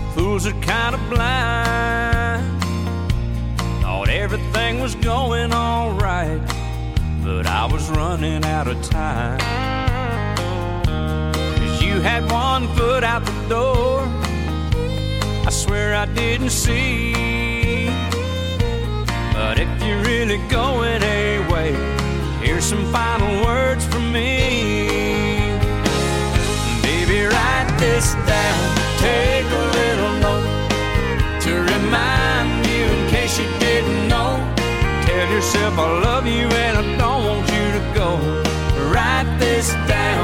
Fools are kind of blind. Thought everything was going all right, but I was running out of time. 'Cause you had one foot out the door, I swear I didn't see. But if you're really going away, here's some final words from me. Baby, write this down, take a little note to remind you in case you didn't know. Tell yourself I love you and I don't want you to go. Write this down.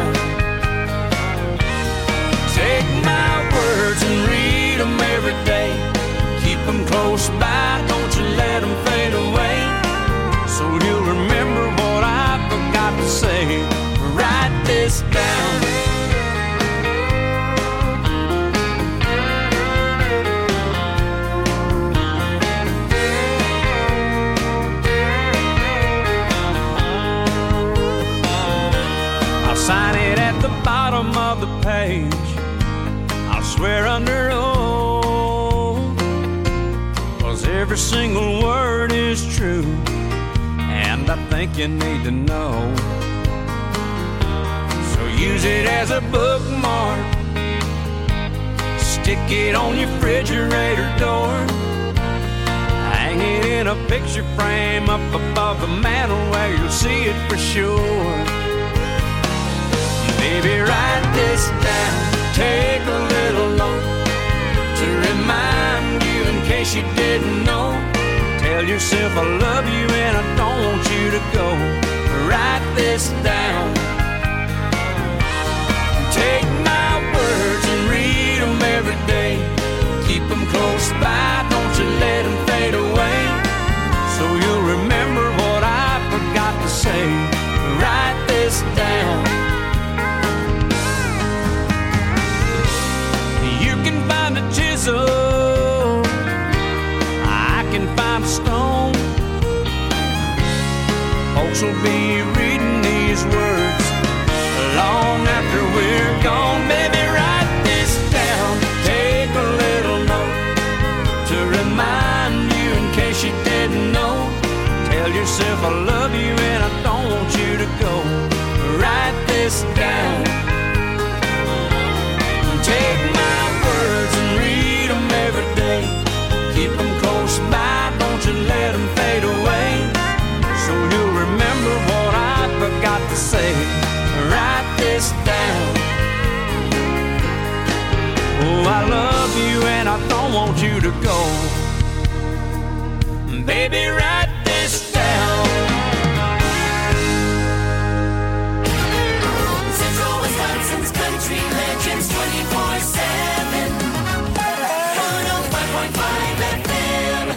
Take my words and read them every day. Keep them close by, don't you let them fade away. So you'll remember what I forgot to say. Write this down. I'll sign it at the bottom of the page. I'll swear under oath, 'cause every single word is true, and I think you need to know. So use it as a bookmark, stick it on your refrigerator door, hang it in a picture frame up above the mantel where you'll see it for sure. Baby, write this down, take a little note to remind you in case you didn't know. Tell yourself I love you and I don't want you to go. Write this down. Take my words and read them every day. Keep them close by, don't you let them fade away. So you'll remember what I forgot to say. Write this down. You can find a chisel, I can find a stone. Folks will be reading these words long after we're gone. Baby, write this down, take a little note to remind you in case you didn't know. Tell yourself I love you and I don't want you to go. Write this down. Take my words and read them every day. Keep them close by, don't you let them fade away. So you'll remember what I forgot to say. Write this down. Oh, I love you and I don't want you to go. Baby, write this down. Central Wisconsin's country legends 24/7. 105.5 FM.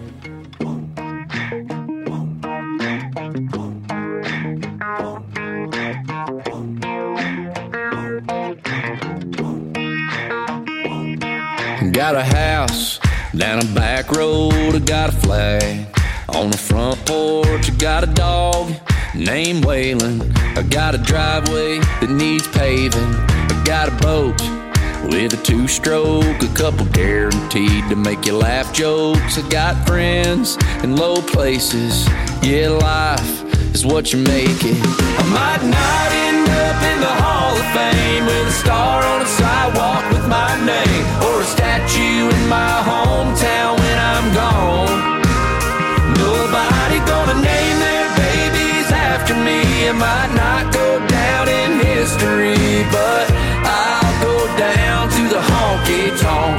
Got a house down a back road, I got a flag on the front porch. I got a dog named Waylon. I got a driveway that needs paving. I got a boat with a two-stroke, a couple guaranteed to make you laugh jokes. I got friends in low places, yeah, life is what you make it. I might not end up in the Hall of Fame with a star on a sidewalk with my name, or a statue in my hometown when I'm gone. Nobody gonna name their babies after me. I might not go down in history, but I'll go down to the honky tonk.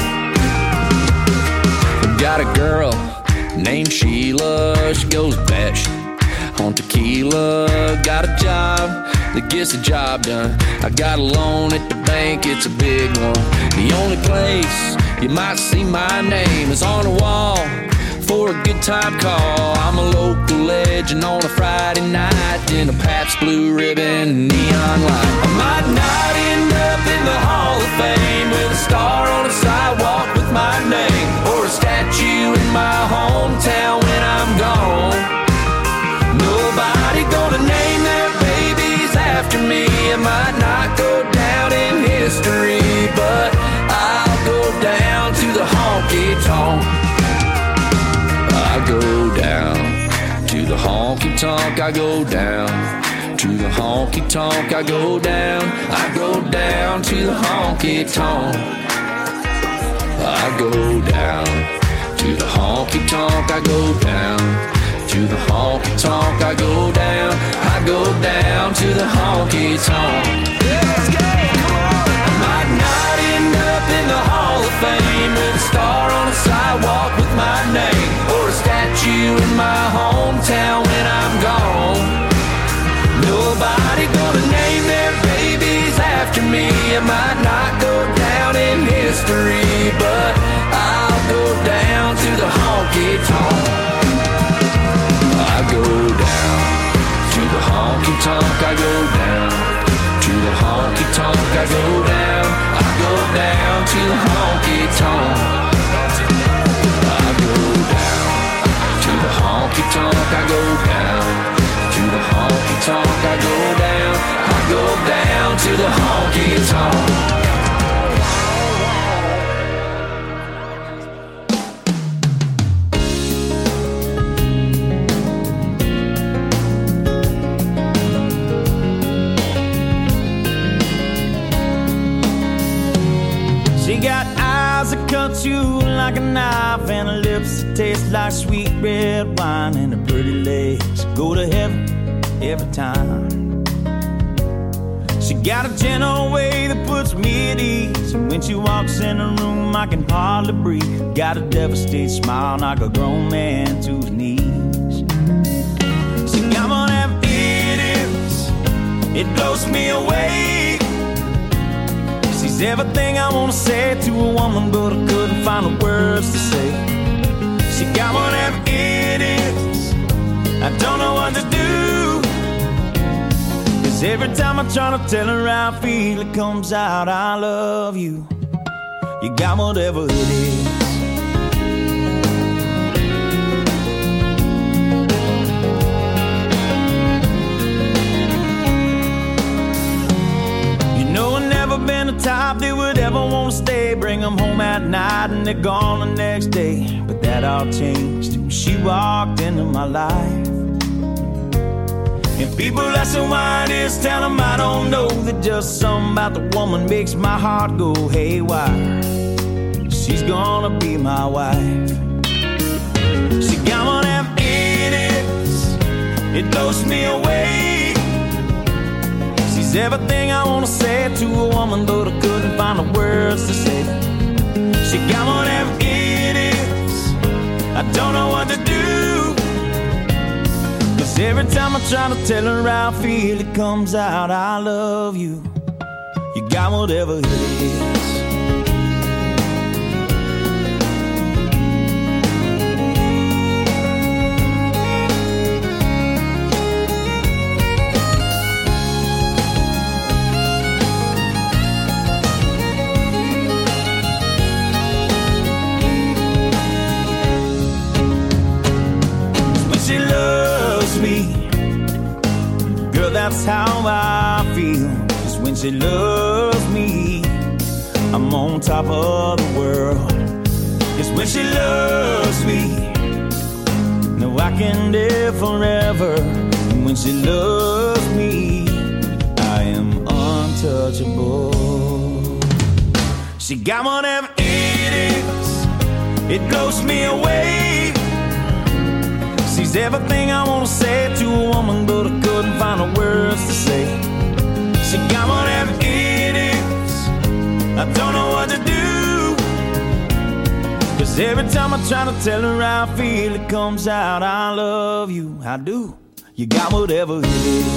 Got a girl named Sheila, she goes batshit on tequila. Got a job that gets the job done. I got a loan at the bank, it's a big one. The only place you might see my name is on the wall for a good time call. I'm a local legend on a Friday night in a Pabst Blue Ribbon neon light. I might not end up in the Hall of Fame with a star on a sidewalk with my name, or a statue in my hometown when I'm gone. Nobody gonna name their babies after me. I might not go down in history, but I'll go down to tonk, I go down. To the honky tonk, I go down. I go down to the honky tonk. I go down. To the honky tonk, I go down. To the honky tonk, I go down. I go down to the honky tonk. Let's go, come on. I might not end up in the Hall of Fame with a star on a sidewalk with my name, or a statue in my hometown when I'm gone. Nobody gonna name their babies after me. I might not go down in history, but I'll go down to the honky tonk. I go down to the honky tonk. I go down to the honky tonk. I go down. I go down to the honky tonk. I go down to the honky tonk. I go down to the honky tonk. I go down. I go down to the honky tonk. She got eyes that cut you like a knife, and her lips that taste like sweet red wine, and her pretty legs go to heaven every time. She got a gentle way that puts me at ease, and when she walks in the room I can hardly breathe. Got a devastated smile, knock a grown man to his knees. She got one of them idiots, it blows me away. She's everything I wanna say to a woman, but I couldn't find the words to say. She got one of them idiots, I don't know what to do. Cause every time I try to tell her how I feel, it comes out, I love you. You got whatever it is. Been the type that would ever want to stay, bring them home at night and they're gone the next day. But that all changed when she walked into my life. And people ask her why it is, tell them I don't know, that just something about the woman makes my heart go haywire. She's gonna be my wife. She got one of them idiots, it blows me away. She's everything I wanna say to a woman, but I couldn't find the words to say. She got one of them idiots, I don't know what to do. Cause every time I try to tell her how I feel, it comes out, I love you. You got whatever it is. That's how I feel. Cause when she loves me, I'm on top of the world. Cause when she loves me, no, I can live forever. And when she loves me, I am untouchable. She got one of them idiots, it blows me away. She's everything I wanna say to a woman, but I couldn't find the words to say. She got one of them idiots, I don't know what to do. Cause every time I try to tell her how I feel, it comes out, I love you, I do. You got whatever it is.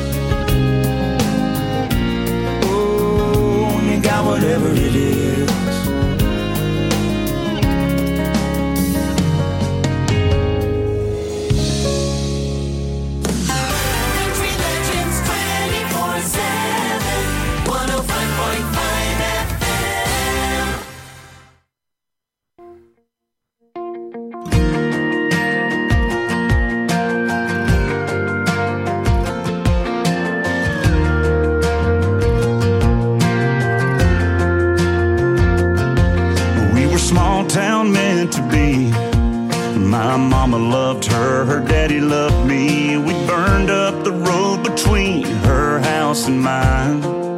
Oh, you got whatever it is. My mama loved her, her daddy loved me. We burned up the road between her house and mine.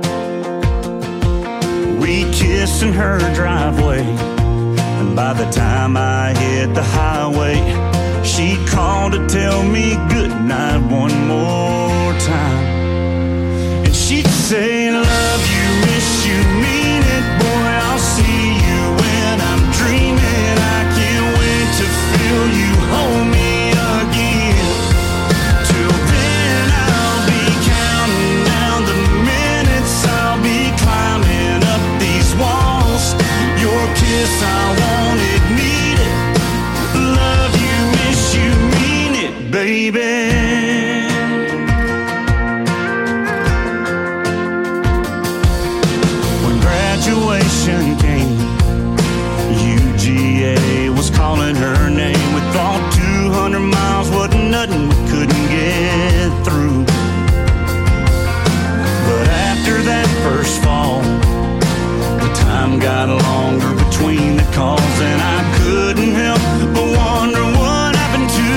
We kissed in her driveway, and by the time I hit the highway, she called to tell me goodnight one more time. And she'd say, love you, miss you, mean it, boy, I'll see you when I'm dreaming. I can't wait to feel you hold me again. Till then I'll be counting down the minutes, I'll be climbing up these walls. Your kiss, I want it, need it. Love you, miss you, mean it, baby. When graduation came, UGA was calling her name. We thought 200 miles wasn't nothing, we couldn't get through. But after that first fall, the time got longer between the calls, and I couldn't help but wonder what happened to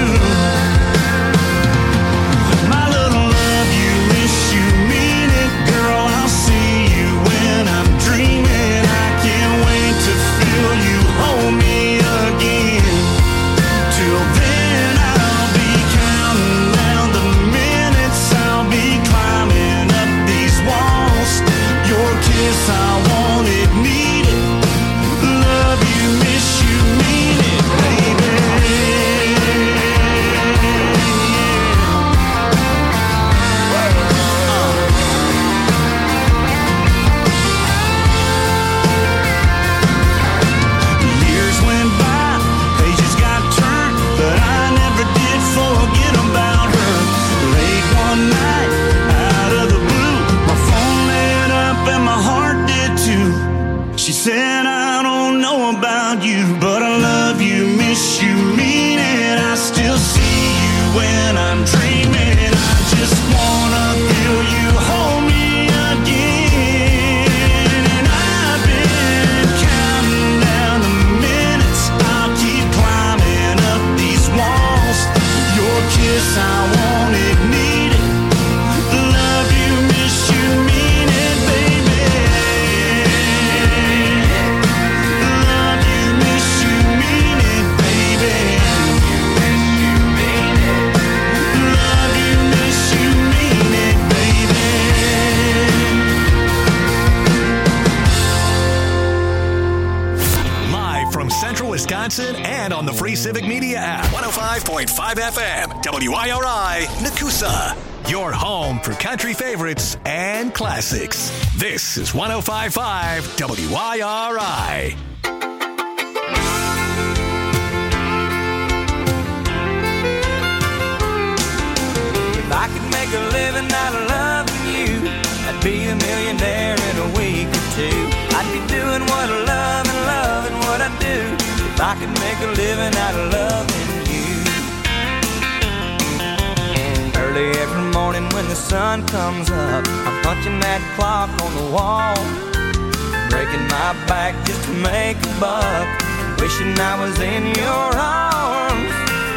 my little love you, miss you, mean it, girl, I'll see you when I'm dreaming. I can't wait to feel you hold me again. Till then I'll be counting down the minutes, I'll be climbing up these walls. Your kiss, I want it, need it. Love you, miss you, mean it, baby. Years went by, pages got turned, but I never did forget about her. Late one night, out of the blue, my phone lit up and my heart did too. She said, I don't know about you, but I love you, miss you, mean it. I still see you when I'm dreaming. I just wanna feel you hold me again. And I've been counting down the minutes, I'll keep climbing up these walls. Your kiss, I want it, need it. Love you, miss you, mean it, baby. Love you, miss you, mean it, baby. Love you, miss you, mean it, baby. Live from Central Wisconsin and on the Free Civic Media app. 105.5 FM, WIRI, Nakusa. Your home for country favorites and classics. This is 105.5 WIRI. If I could make a living out of loving you, I'd be a millionaire in a week or two. I'd be doing what I love and loving what I do. If I could make a living out of loving you. Early every morning when the sun comes up, I'm punching that clock on the wall, breaking my back just to make a buck, wishing I was in your arms.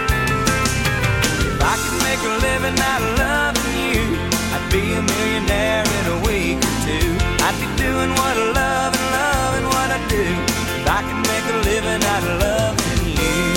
If I could make a living out of loving you, I'd be a millionaire in a week or two. I'd be doing what I love and loving what I do. If I could make a living out of loving you.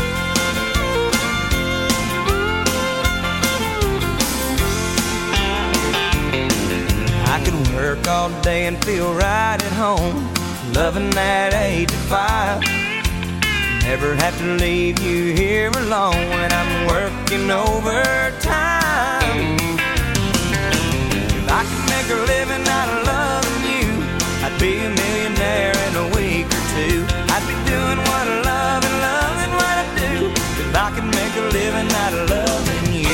I could work all day and feel right at home, loving that 8 to 5. Never have to leave you here alone when I'm working overtime. If I could make a living out of loving you, I'd be a millionaire in a week or two. I'd be doing what I love and loving what I do. If I could make a living out of loving you.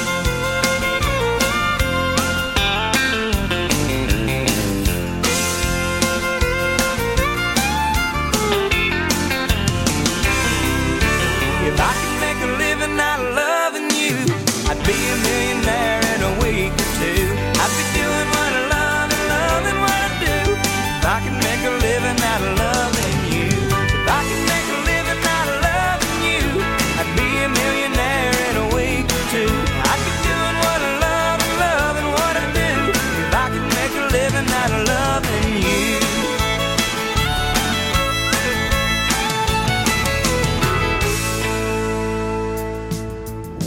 If I could make a living out of loving you, I'd be a millionaire in a week or two. I'd be doing what I love and loving what I do. If I could make a living out of loving you. If I could make a living out of loving you, I'd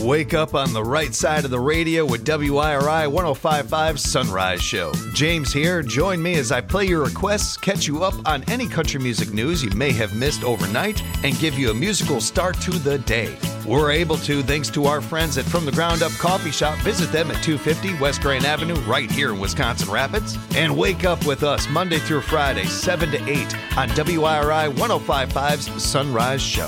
Wake up on the right side of the radio with WIRI 105.5 Sunrise Show. James here. Join me as I play your requests, catch you up on any country music news you may have missed overnight, and give you a musical start to the day. We're able to thanks to our friends at From the Ground Up Coffee Shop. Visit them at 250 West Grand Avenue right here in Wisconsin Rapids. And wake up with us Monday through Friday, 7 to 8 on WIRI 105.5's Sunrise Show.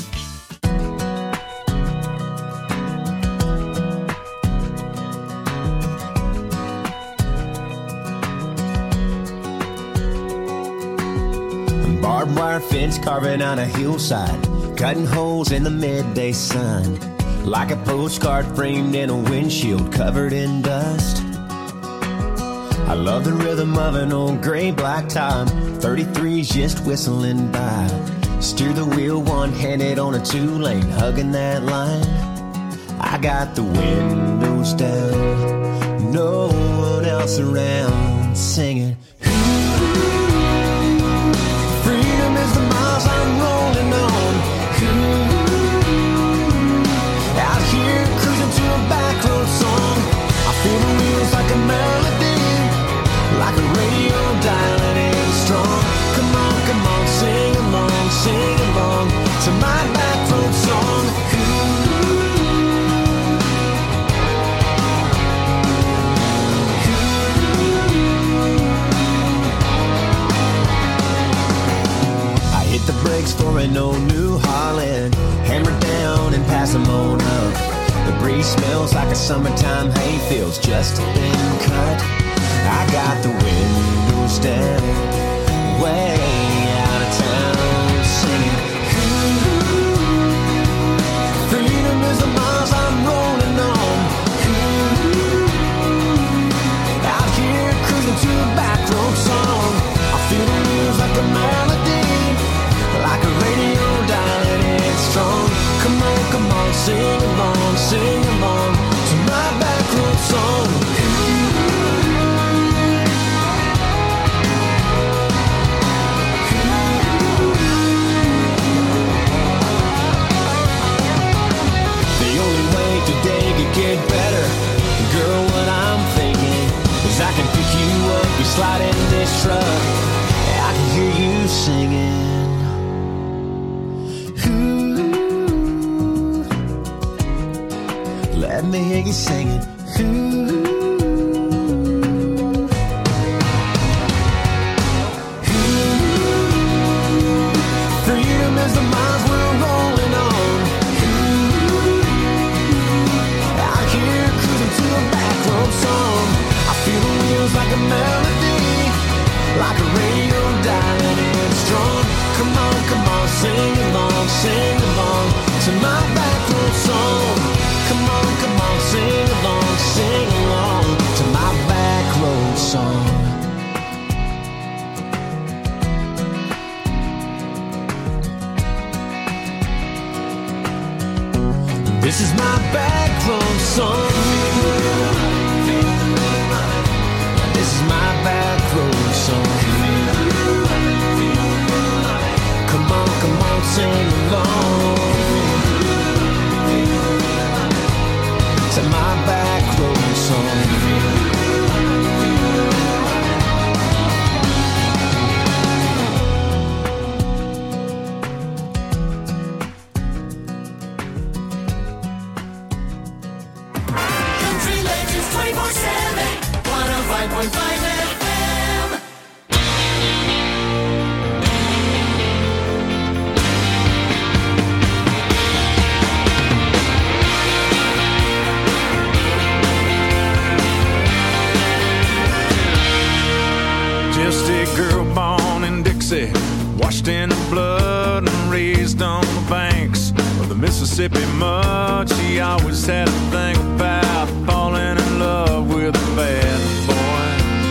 Barbed wire fence carving on a hillside, cutting holes in the midday sun, like a postcard framed in a windshield covered in dust. I love the rhythm of an old gray black top, 33's just whistling by. Steer the wheel one-handed on a 2-lane, hugging that line. I got the windows down, no one else around, singing. Freedom is the miles I'm rolling on. Out here cruising to a back road song. I feel the wheels like a melody, like a radio dial and it's strong. Come on, sing along to my back road song. Hit the brakes for an old New Holland, hammer down and pass them on up. The breeze smells like a summertime hayfield's just been cut. I got the windows down, way out of town, singing. Freedom is the miles I'm rolling on. Out here cruising to a back road song. I feel the wheels like a melody, like a radio dial and it's strong. Come on, sing along to my back road song. The only way today could get better, girl, what I'm thinking is I can pick you up, you slide in this truck, I can hear you singing. Let me hear you singing. Freedom is the miles we're rolling on. Out here cruising to a back road song. I feel the wheels like a melody, like a radio dial and it's strong. Come on, sing along to my back road song. Come on, sing along to my back road song. This is my back road song. This is my back road song. Come on, sing along to my back road song. Country Legends 24/7, 105.5 FM. Just a girl born in Dixie, washed in the blood and raised on the banks of the Mississippi mud. She always had a thing about falling in love with a bad boy.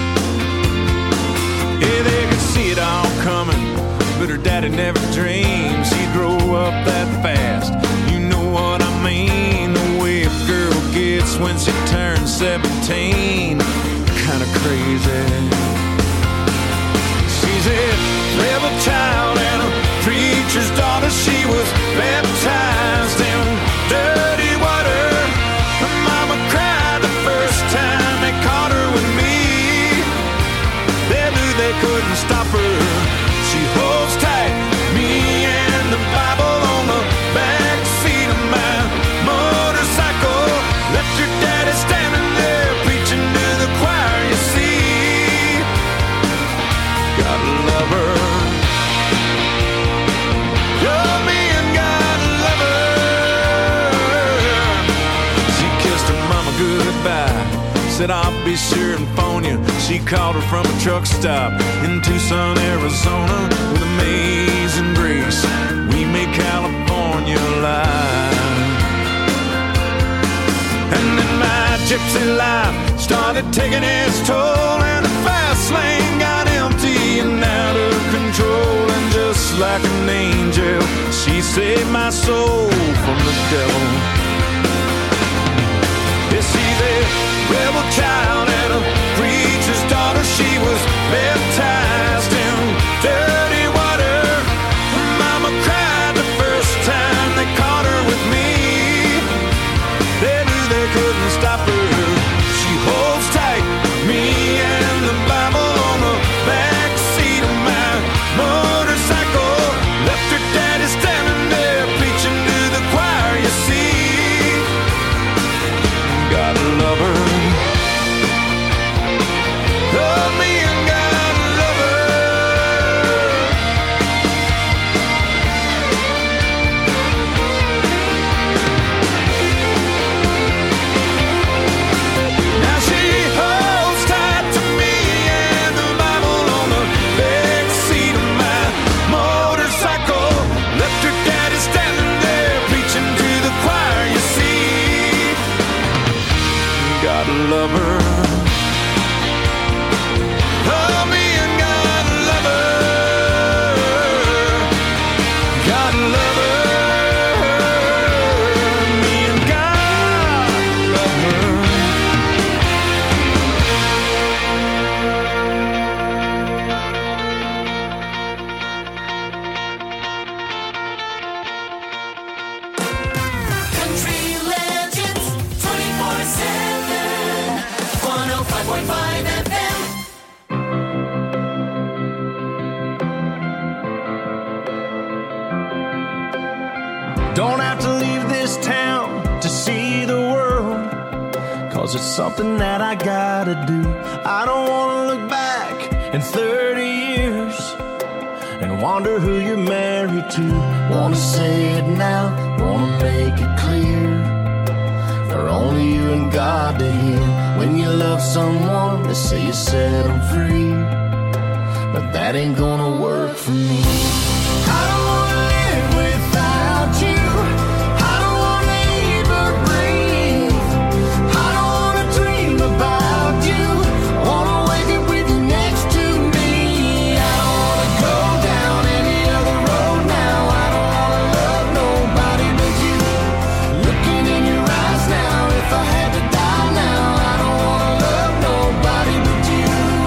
Yeah, they could see it all coming, but her daddy never dreamed she'd grow up that fast. You know what I mean, the way a girl gets when she turns 17. Kinda crazy. She's a rebel child and a preacher's daughter. She was baptized in dirty water goodbye. Said I'll be sure and phone you. She called her from a truck stop in Tucson, Arizona. With amazing grace, we made California alive. And then my gypsy life started taking its toll, and the fast lane got empty and out of control. And just like an angel, she saved my soul from the devil. You see, the rebel child and a preacher's daughter, she was baptized in dirty water. Mama cried the first time they caught her with me. They knew they couldn't stop her. She holds tight, me and the Bible on the back seat of my motorcycle. Left her daddy standing there preaching to the choir, you see. Gotta love her. Love me and gotta love her. Now she holds tight to me and the Bible on the back seat of my motorcycle. Left her daddy standing there preaching to the choir, you see. Gotta love her. Love me and gotta love her. Gotta love her. Me and gotta love her. Country legends 24/7. 105.5 FM. Don't have to leave this town to see the world, 'cause it's something that I gotta do. I don't wanna look back in 30 years and wonder who you're married to. Wanna say it now, wanna make it clear, for only you and God to hear. When you love someone, they say you set them free, but that ain't gonna work for me. I don't wanna live without you. I don't wanna even breathe. I don't wanna dream about you. Wanna wake up with you next to me. I don't wanna go down any other road now. I don't wanna love nobody but you. Looking in your eyes now, if I had to die now, I don't wanna love nobody but you.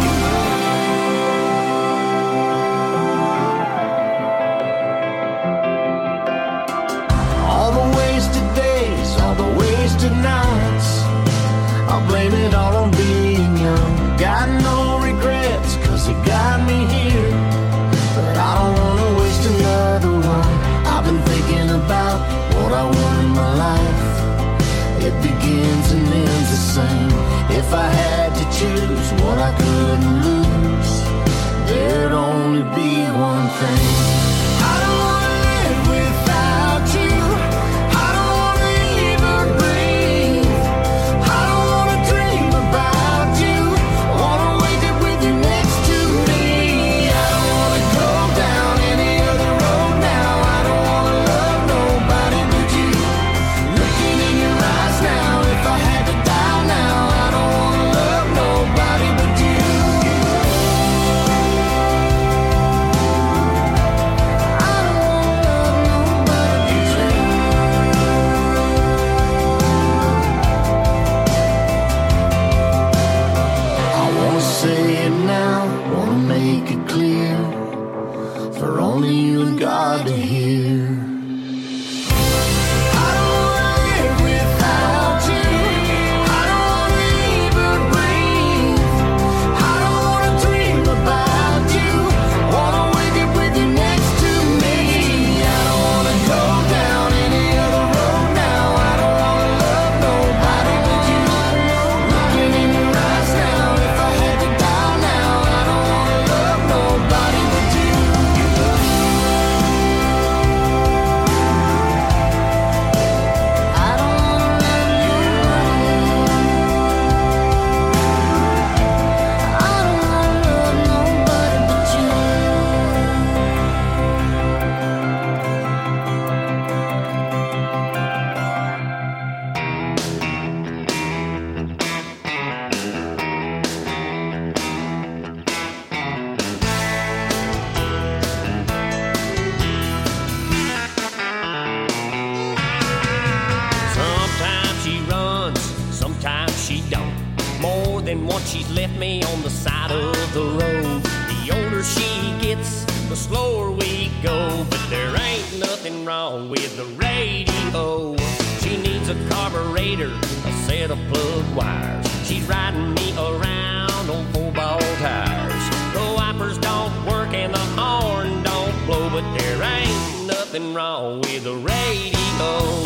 All the wasted days, all the wasted nights, I'll blame it all on being young. Got no regrets, 'cause it got me here, but I don't wanna waste another one. I've been thinking about what I want in my life. It begins and ends the same. If I had to choose what I couldn't lose, there'd only be one thing. I don't wanna live without you. I don't wanna even breathe. I don't wanna dream about you. Wanna wake up with you next to me. I don't wanna go down any other road now. I don't wanna love nobody but you. Looking in your eyes now, if I had to die now, I don't wanna love nobody but you. I don't wanna love nobody but you. I wanna say it now, wanna make it clear, for only you and God to hear. I don't wanna live without you. I don't wanna even breathe. I don't wanna dream about you. Wanna wake up with you next to me. I don't wanna go down any other road now. I don't wanna love nobody but you. Looking in your eyes now, if I had to die now, I don't wanna love nobody but you. she's left me on the side of the road. The older she gets, the slower we go. But there ain't nothing wrong with the radio. She needs a carburetor, a set of plug wires. She's riding me around on 4-ball tires. The wipers don't work and the horn don't blow, but there ain't nothing wrong with the radio.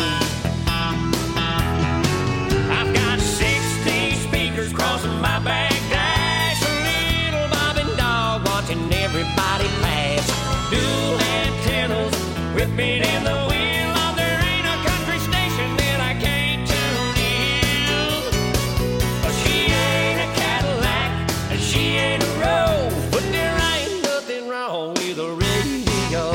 I've got 60 speakers crossing my back dash, a little bobbing dog watching everybody pass. Dual antennas whipping in the wind. Oh, there ain't a country station that I can't tune in. She ain't a Cadillac and she ain't a Rose, but there ain't nothing wrong with the radio.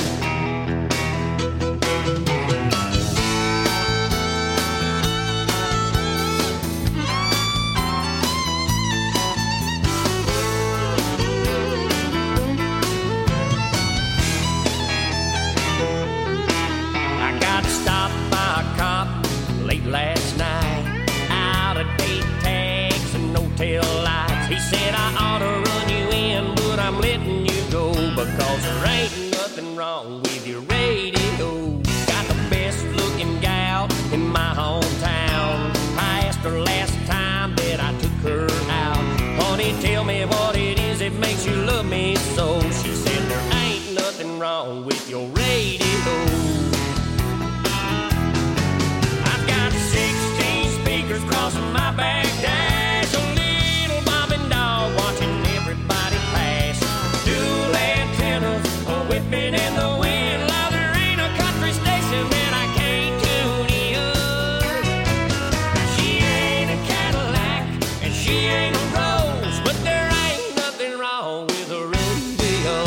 Last night, out of date tags and no tail lights. He said I ought to run you in, but I'm letting you go because there ain't nothing wrong with your radio. Got the best looking gal in my hometown. I asked her last time that I took her out, honey, tell me what it is that makes you love me so. She said there ain't nothing wrong with your radio. 16 speakers crossing my back dash, a little bobbing dog watching everybody pass. Dual antennas whipping in the wind. Now there ain't a country station that I can't tune in. She ain't a Cadillac and she ain't a Rose, but there ain't nothing wrong with the radio.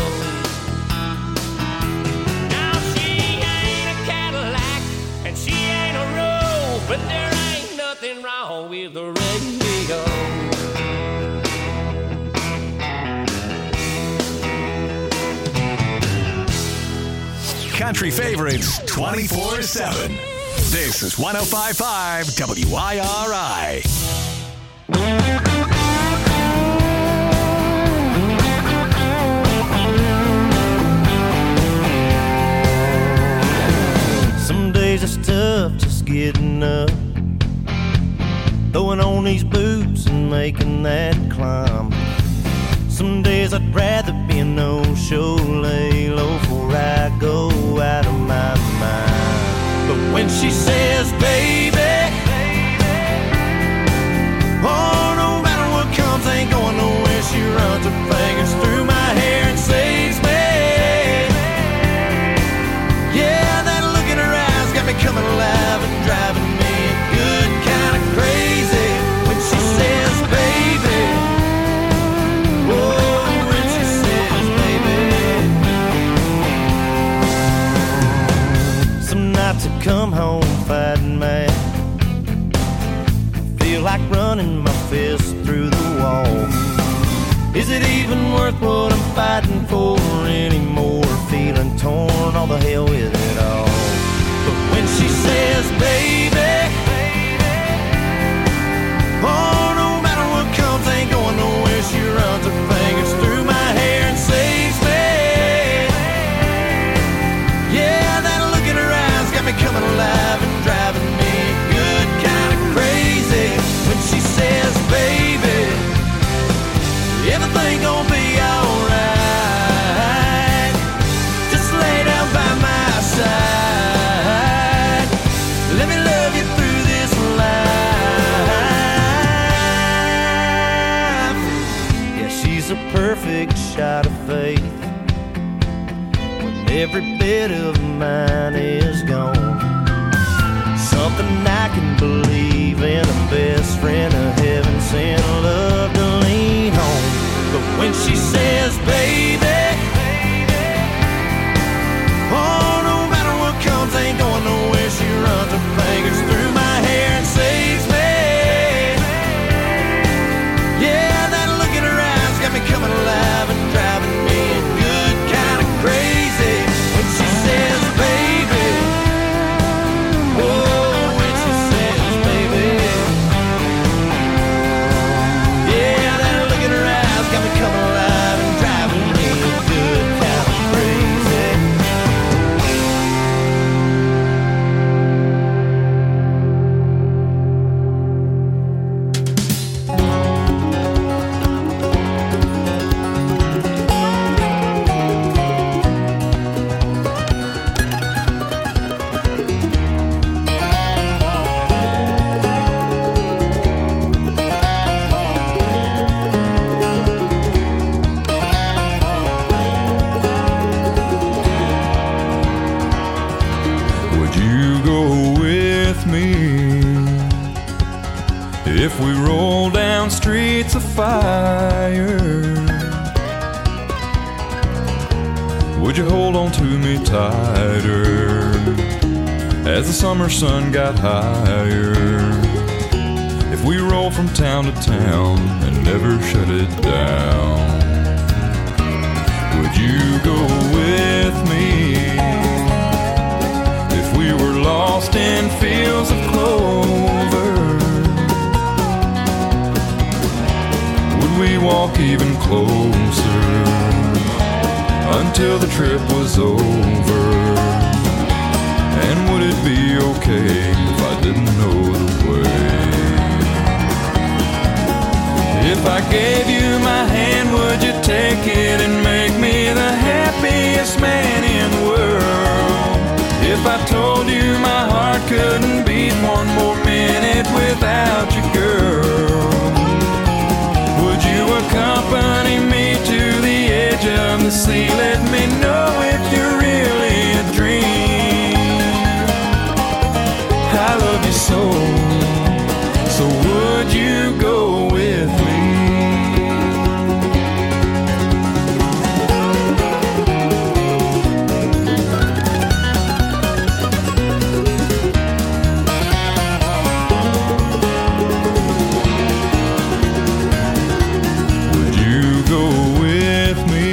Now she ain't a Cadillac and she ain't a Rose, but there ain't nothing wrong with the radio. Country favorites 24/7. This is 105.5 WIRI. Some days it's tough just getting up, throwing on these boots and making that climb. Some days I'd rather be a no-show, lay low before I go out of my mind. But when she says, baby, oh, no matter what comes, ain't going nowhere. She runs her fingers through my hair and saves me. Yeah, that look in her eyes got me coming alive and driving me good kind of crazy. When she says, baby, oh, when she says, baby. Some nights I come home fighting mad, feel like running my fist through the wall. Is it even worth what I'm fighting for anymore? Feeling torn, all the hell with it all. But when she says, baby, oh, no matter what comes, ain't going nowhere. She runs her fingers through my hair and saves me. Yeah, that look in her eyes got me coming alive and driving me good kind of crazy. When she says, baby, everything gonna be alright. Just lay down by my side. Let me love you through this life. Yeah, she's a perfect shot of faith when every bit of mine is gone. Something I can believe in, a best friend of heaven sent, love to lean on. But when she says, baby, oh, no matter what comes, ain't going nowhere. She runs her fingers through my hair and saves me. Yeah, that look in her eyes got me coming alive and driving me good kind of crazy. When she says, baby, oh, when she says, baby, yeah, with me if we roll down streets of fire? Would you hold on to me tighter as the summer sun got higher? If we roll from town to town and never shut it down, would you go with me if we were lost in fields of clover? Would we walk even closer until the trip was over? And would it be okay if I didn't know the way? If I gave you my hand, would you take it and make me the happiest man in the world? If I told you my heart couldn't beat one more minute without you, girl, would you accompany me to the edge of the sea? Let me know if you're really a dream. I love you so, so would you go with me? Would you go with me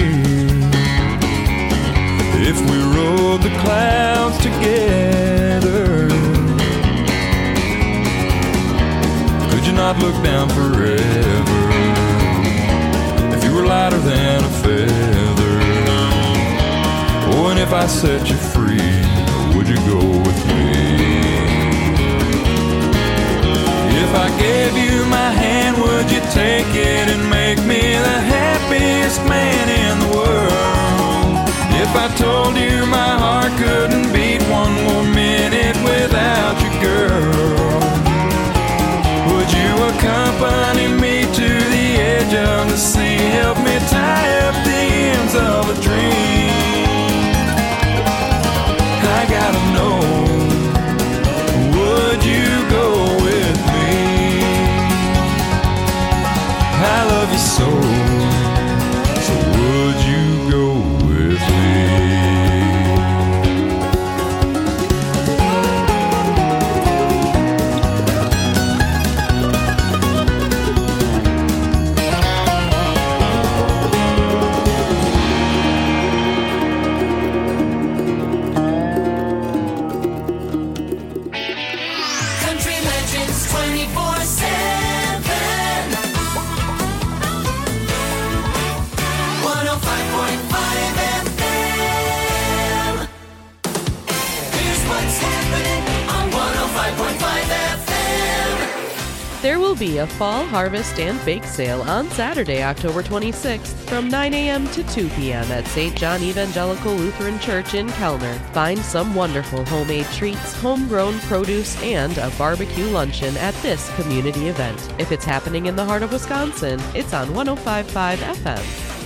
if we rode the clouds together? Could you not look down forever if you were lighter than a feather? Oh, and if I set you free, would you go with me? If I gave you my hand, would you take it and make me the happiest man in the world? If I told you my heart couldn't beat one more minute without you, girl, would you accompany me to the edge of the sea? Help me tie up the ends of a dream. I gotta know, would you go with me? I love you so, so would you go with me? Country legends 24/7. 105.5 FM. Here's what's happening on 105.5 FM. There will be a fall harvest and bake sale on Saturday, October 26th from 9 a.m. to 2 p.m. at St. John Evangelical Lutheran Church in Kellner. Find some wonderful homemade treats, homegrown produce, and a barbecue luncheon at this community event. If it's happening in the heart of Wisconsin, it's on 105.5 FM.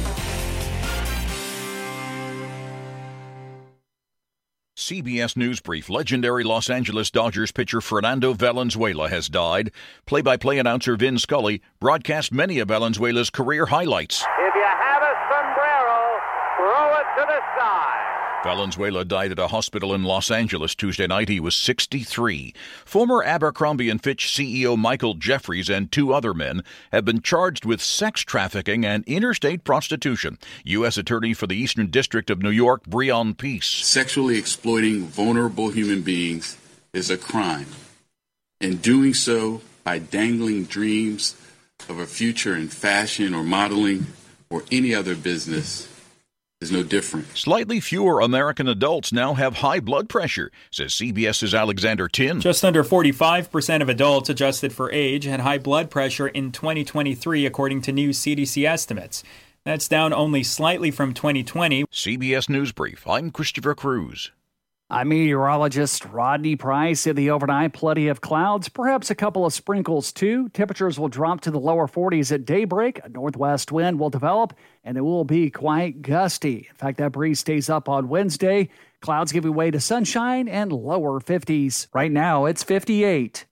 CBS News Brief. Legendary Los Angeles Dodgers pitcher Fernando Valenzuela has died. Play-by-play announcer Vin Scully broadcast many of Valenzuela's career highlights. If you have a sombrero, throw it to the sky. Valenzuela died at a hospital in Los Angeles Tuesday night. He was 63. Former Abercrombie & Fitch CEO Michael Jeffries and two other men have been charged with sex trafficking and interstate prostitution. U.S. Attorney for the Eastern District of New York, Breon Peace. Sexually exploiting vulnerable human beings is a crime, and doing so by dangling dreams of a future in fashion or modeling or any other business is no different. Slightly fewer American adults now have high blood pressure, says CBS's Alexander Tin. Just under 45% of adults adjusted for age had high blood pressure in 2023, according to new CDC estimates. That's down only slightly from 2020. CBS News Brief. I'm Christopher Cruz. I'm meteorologist Rodney Price. In the overnight, plenty of clouds, perhaps a couple of sprinkles too. Temperatures will drop to the lower 40s at daybreak. A northwest wind will develop, and it will be quite gusty. In fact, that breeze stays up on Wednesday. Clouds giving way to sunshine and lower 50s. Right now, it's 58.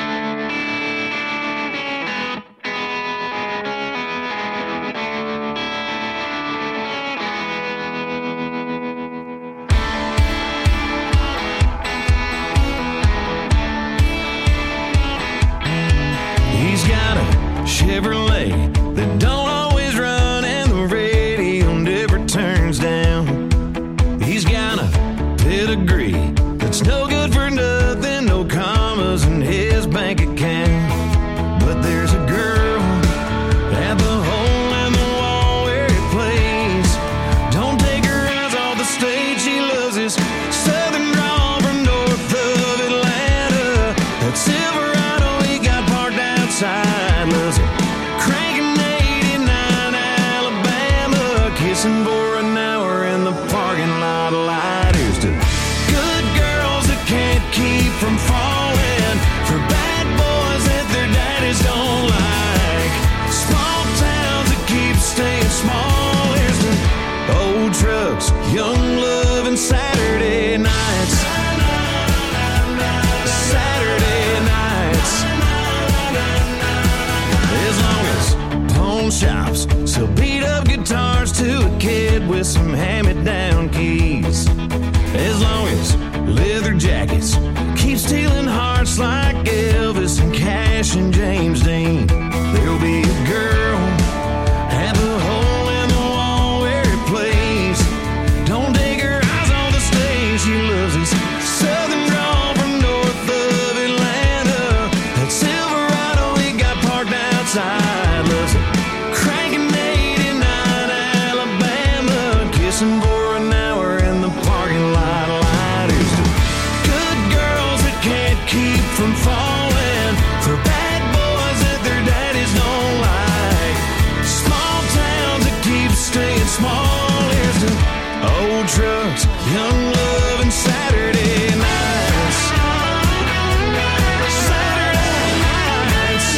Chevrolet that don't always run and the radio never turns down. He's got a pedigree that's no good for nothing, no commas in his bank account. But there's a girl at the hole in the wall where he plays. Don't take her eyes off the stage, she loves his southern drawl from north of Atlanta. That Silverado he got parked outside, loves it. For an hour in the parking lot light. Here's to good girls that can't keep from falling, for bad boys that their daddies don't like, small towns that keep staying small. Here's to old trucks, young love, and Saturday nights. Saturday nights. As long as pawn shops sell beat up guitars to a kid with some hand-me-down keys, as long as leather jackets keep stealing hearts like Elvis and Cash and James Dean, there'll be a girl at the hole in the wall where he plays. Don't take her eyes off the stage, she loves his southern drawl from north of Atlanta. That Silverado he got parked outside, loves it. For an hour in the parking lot light. Here's to good girls that can't keep from falling, for bad boys that their daddies don't like, small towns that keep staying small. Here's to old trucks, young love, and Saturday nights. Saturday nights.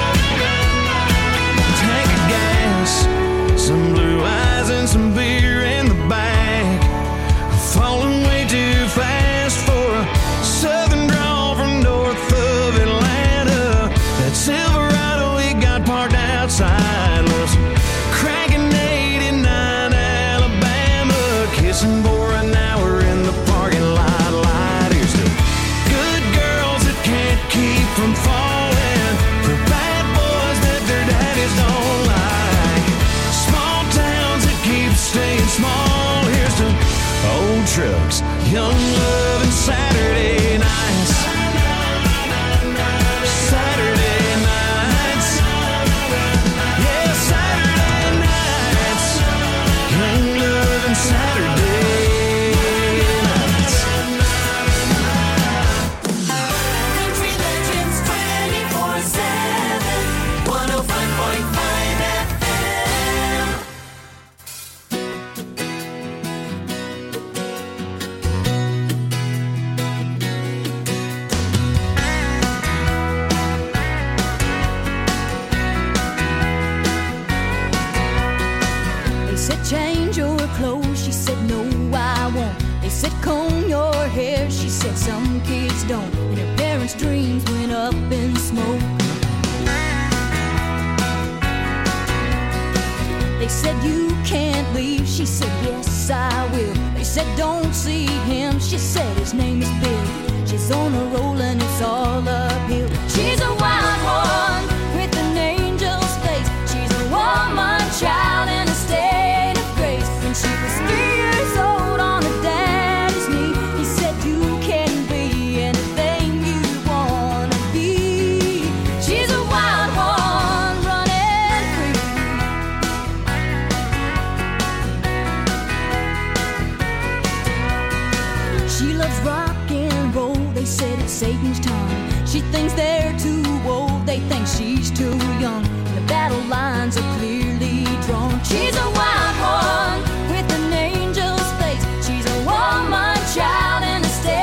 Tank of gas, some blue eyes and some beer in the back, falling way too fast for a southern drawl from north of Atlanta. That Silverado he got parked outside, loves cranking 89 Alabama, kissing for an hour in the parking lot light. Here's to good girls that can't keep from falling, for bad boys that their daddies don't like, small towns that keep staying small. Here's to old trucks, young love, and Saturday nights. Saturday nights. Yeah, Saturday nights. Young love and Saturday nights. Country Legends 24/7, 105.5 FM. They said change your clothes, she said no I won't. They said comb your hair, she said some kids don't. And her parents' dreams went up in smoke. They said you can't leave, she said yes I will. They said don't see him, she said his name is Bill. She's on a roll and it's all uphill. She's a wild one with an angel's face. She's a woman child in a state of grace. When she was 3 years old on her daddy's knee, he said you can be anything you wanna be. She's a wild one running free. She loves rock and roll, they said it's Satan's tongue. She thinks they're too old, they think she's too young. The battle lines are clearly drawn. She's a wild one with an angel's face. She's a woman child in a state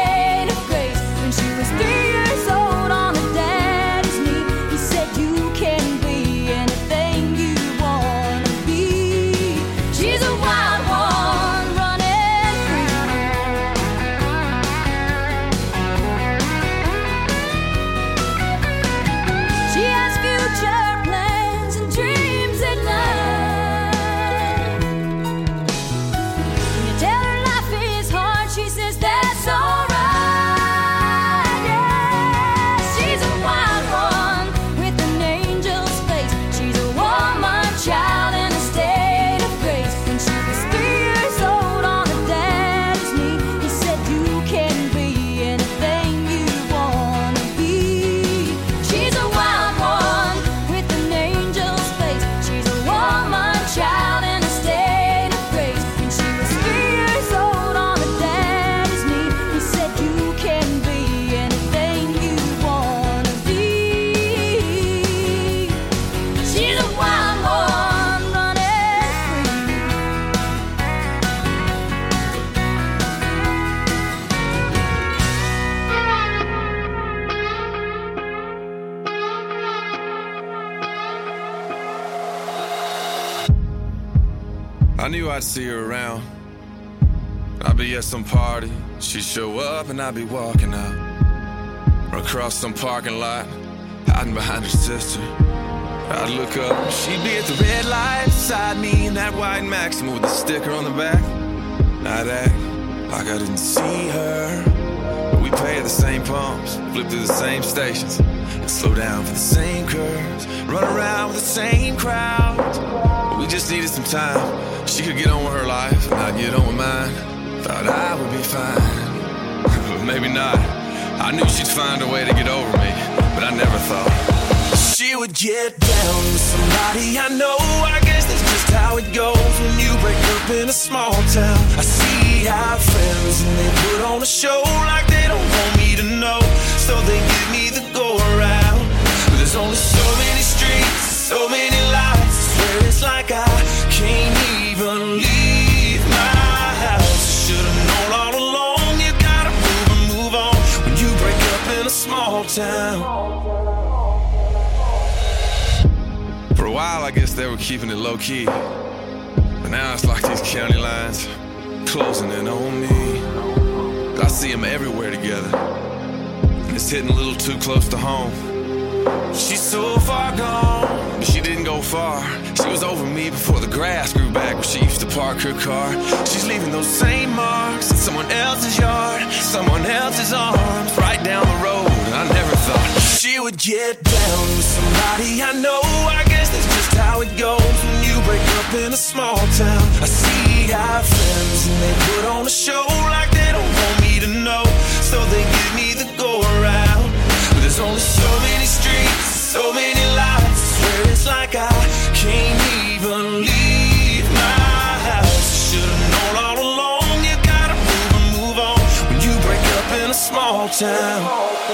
I knew I'd see her around. I'd be at some party, she'd show up and I'd be walking out. Or across some parking lot, hiding behind her sister. I'd look up, she'd be at the red light beside me in that white Maxima with the sticker on the back. I'd act like I didn't see her, but we pay at the same pumps, flip through the same stations, and slow down for the same curves, run around with the same crowds. But we just needed some time. She could get on with her life, and I'd get on with mine. Thought I would be fine, but maybe not. I knew she'd find a way to get over me, but I never thought she would get down with somebody I know. I guess that's just how it goes when you break up in a small town. I see our friends and they put on a show like they don't want me to know, so they give me the go around. But there's only so many streets, so many lights. I swear it's like I can't even leave my house. Should've known all along, you gotta move and move on when you break up in a small town. For a while, I guess they were keeping it low-key, but now it's like these county lines closing in on me. I see them everywhere together, and it's hitting a little too close to home. She's so far gone, but she didn't go far. She was over me before the grass grew back where she used to park her car. She's leaving those same marks in someone else's yard, someone else's arms, right down the road. And I never thought she would get down with somebody I know. I guess that's just how it goes when you break up in a small town. I see our friends and they put on a show like they don't want me to know, so they give me the go around. But there's only so many streets, so many lights. I swear it's like I can't even leave my house. Should've known all along, you gotta move and move on when you break up in a small town.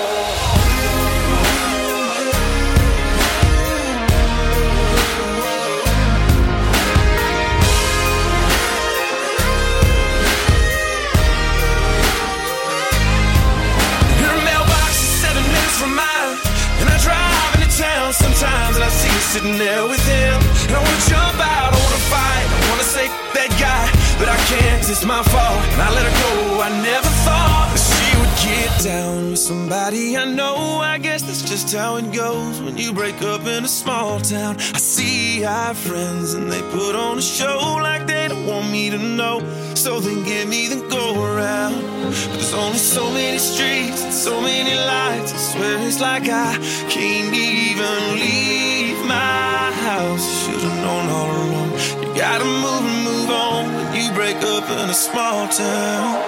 From mine, and I drive into town sometimes, and I see her sitting there with him, and I wanna jump out, I wanna fight, I wanna say that guy, but I can't 'cause it's my fault, and I let her go. I never thought that she would get down with somebody I know. I guess that's just how it goes when you break up in a small town. I see our friends and they put on a show like they don't want me to know, so they give me the go around. But there's only so many streets and so many lights. I swear it's like I can't even leave my house. Should've known all along, you gotta move and move on when you break up in a small town.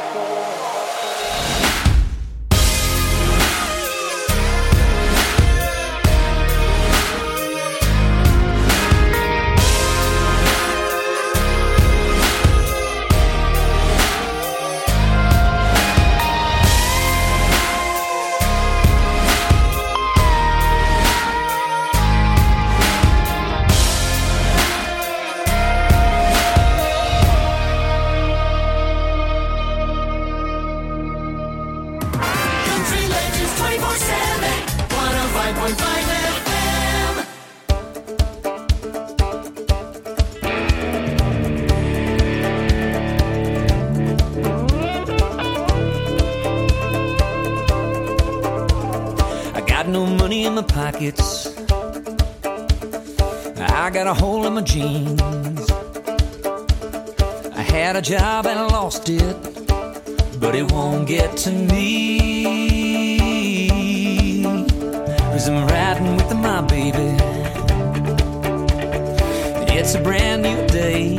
Pockets, I got a hole in my jeans. I had a job and I lost it, but it won't get to me, 'cause I'm riding with my baby. It's a brand new day.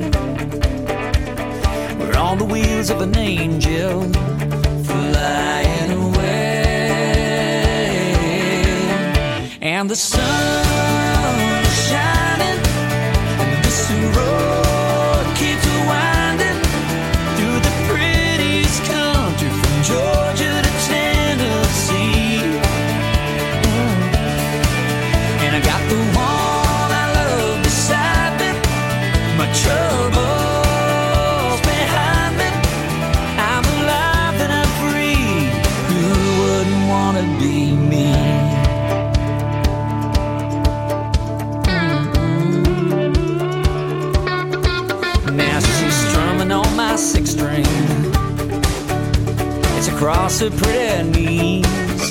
We're on the wheels of an angel flying away. And the sun is shining, and this road keeps winding through the prettiest country from Georgia to Tennessee. And I got the one I love beside me, my troubles behind me. I'm alive and I'm free. Who wouldn't wanna be me? hands across her pretty knees.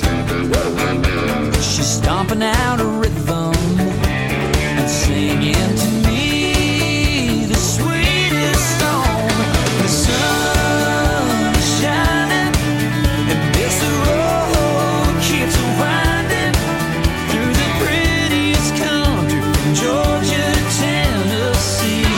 She's stomping out a rhythm and singing to me the sweetest song. The sun is shining and this road keeps winding through the prettiest country from Georgia to Tennessee.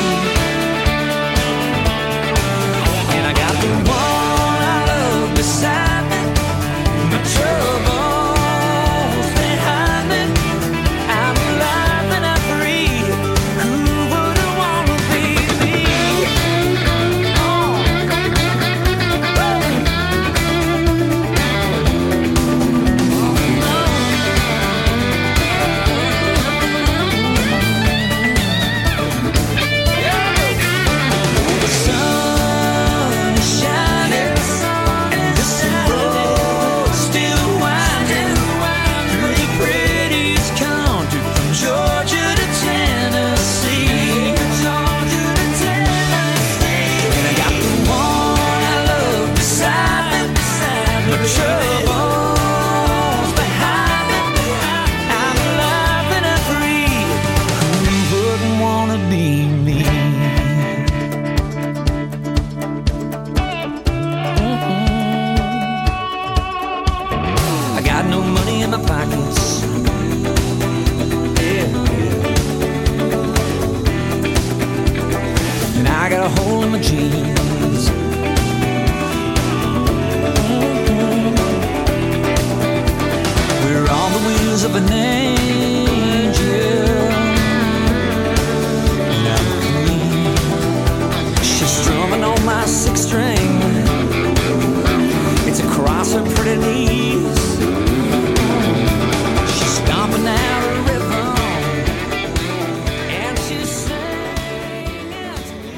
And I got the one I love beside me, my troubles behind me. I'm alive and I'm free. Who wouldn't wanna be me? The sun is shining and this road still winding through the prettiest country from Georgia to Tennessee. And I got the one I love beside me, my troubles behind me. I'm alive and I'm free. Who wouldn't wanna be me? I got no money in my pockets. Yeah. And I got a hole in my jeans. We're on the wheels of an angel. And I'm clean. She's strumming on my sixth string. It's across her pretty knees. She's stomping out a rhythm, and she's singing.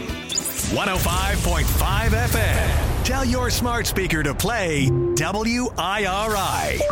105.5 FM. Tell your smart speaker to play WIRI.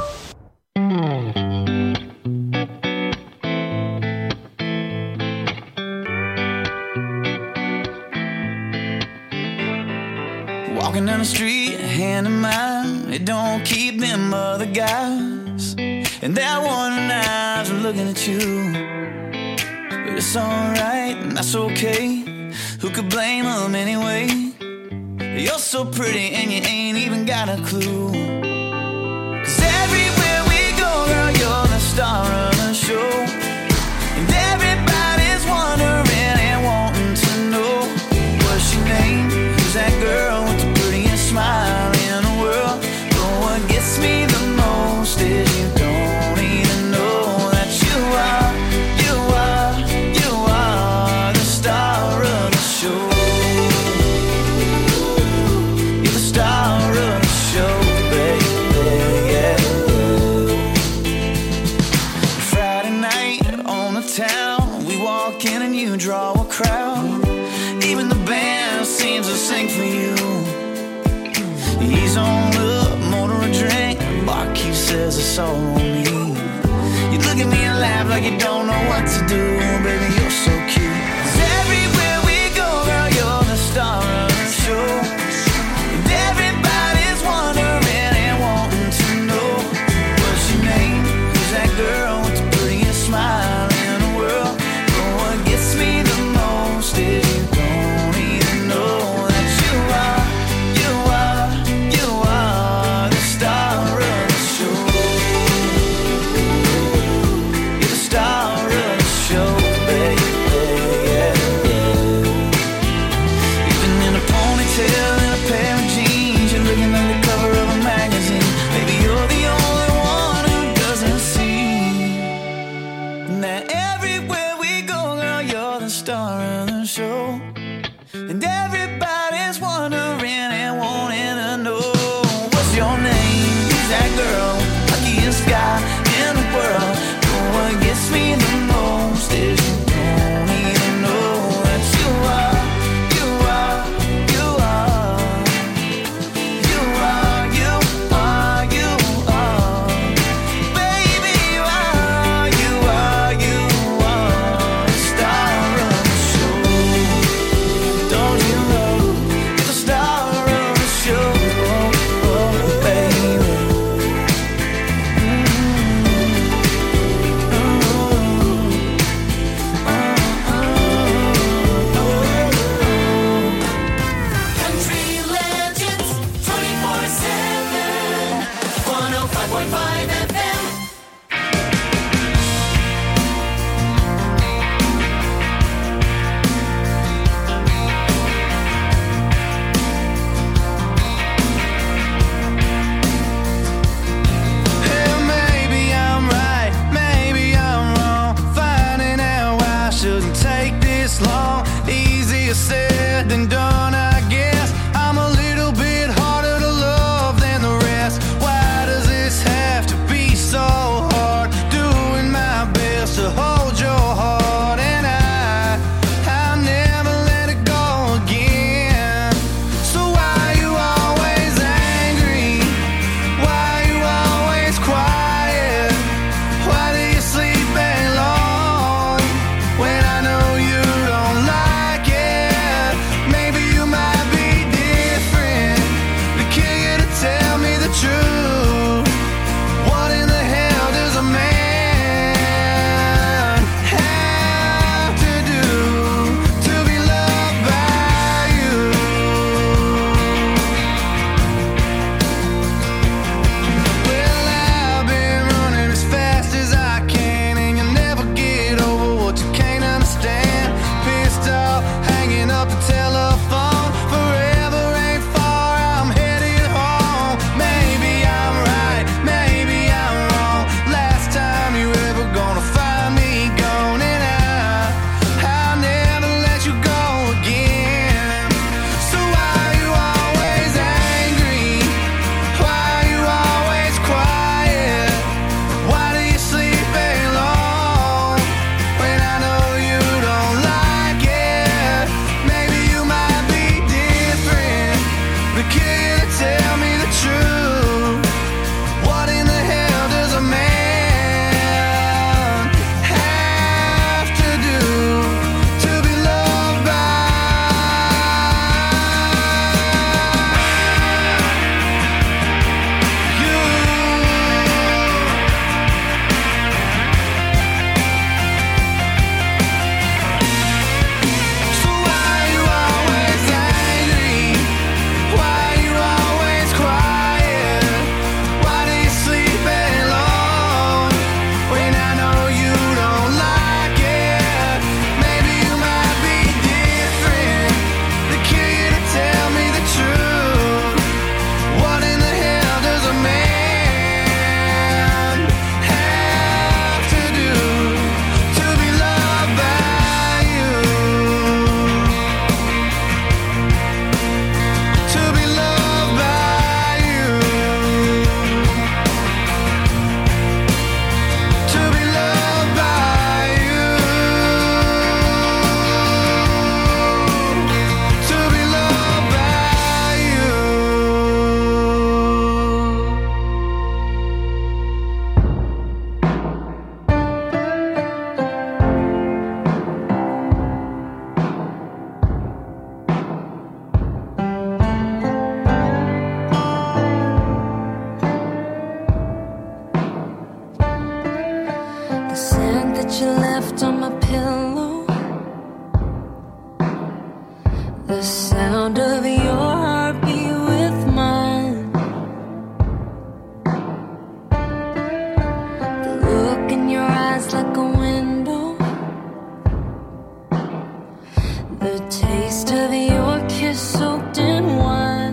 Walking down the street, hand in mine, it don't keep them other guys. And that one eyes are looking at you. But it's alright, and that's okay. Who could blame them anyway? You're so pretty and you ain't even got a clue. 'Cause everywhere we go, girl, you're the star of the show. And everybody's wondering and wanting to know what's your name? Who's that girl with the prettiest smile in the world? But what gets me the most is you don't even know that you are the star of the show. You're the star of the show, baby, yeah. Friday night on the town, we walk in and you draw a crowd. Even the band seems to sing for you. He's on up, motor a drink. Barkeep says it's all on me. You look at me and laugh like you don't know what to do. Baby, you're so cute. 'Cause everywhere we go, girl, you're the star of the show. And everybody's wondering and wanting to know what's your name? Who's that girl with the prettiest smile in the world? But what gets me the most is you don't even know that you are the star of the show. You're the star of the show. 105.5 FM. Well, maybe I'm right, maybe I'm wrong. Finding out why I shouldn't take this long. Easier said than done, I guess. I'm a little bit harder to love than the rest. Why does this have to be so hard? Doing my best to hold your heart, and I'll never let it go again. So why you always angry? Why you always quiet? Why do you sleep alone when I know you don't like it? Maybe you might be different. The kid to tell me the truth. What in the hell does a man have to do to be loved by you? Well, I've been running as fast as I can, and you'll never get over what you can't understand. Pissed off, hanging up the telephone. Forever ain't far, I'm headed home. Maybe I'm right, maybe I'm wrong. Last time you ever gonna find me gone, and I'll never let you go again. So why you always angry? Why you always quiet? Why do you sleep alone when I know you don't like it? Maybe you might be different. The kid to tell me the truth. What in the hell does a man have to do to be loved by you? So why you always angry? Why you always quiet? Why do you sleep alone when I know you don't like it? Maybe you might be different. The kid to tell me the truth. What in the hell does a man have to do to be loved by you? To be loved by you. To be loved by you. To be loved by you. The scent that you left on my pillow, the sound of your heartbeat with mine, the look in your eyes like a window, the taste of your kiss soaked in wine.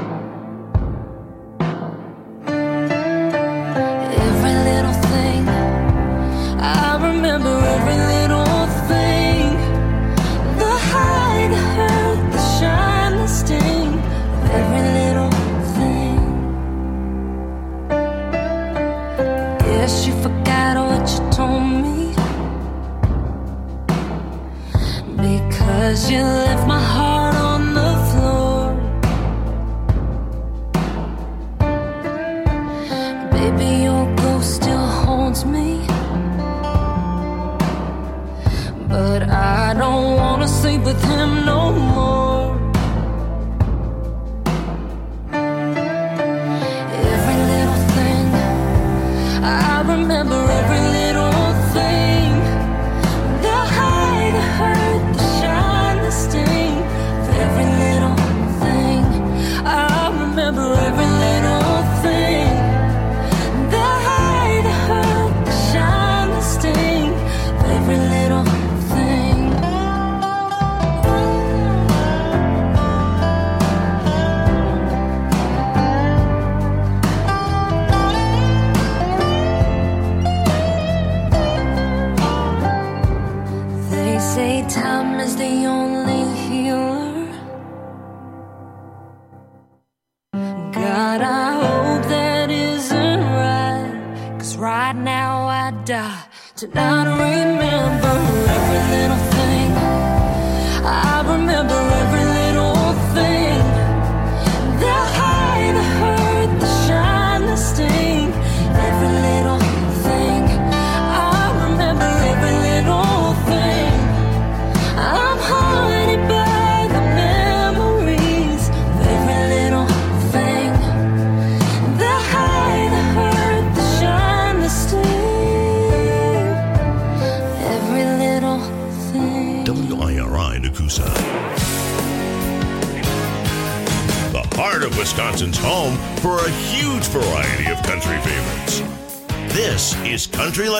Every little thing, I remember every little thing. The high, the hurt, the shine, the sting of every little thing. Guess you forgot what you told me, because you left my heart on the floor. Baby, your ghost still haunts me, but I don't wanna sleep with him no more. Every little thing, I remember every little thing. The high, the hurt, the shine, the sting of every little thing. I remember every little thing. The But I hope that isn't right, 'cause right now I die to not remember every little thing. I remember every little thing. The high, the hurt, the shine, the sting. Every little thing. I remember every little thing. I'm haunted by the memories of every little thing. The high, the hurt, the shine, the sting. Every little thing. WIRI Nakusa. The heart of Wisconsin's home for a huge variety of country favorites. This is Country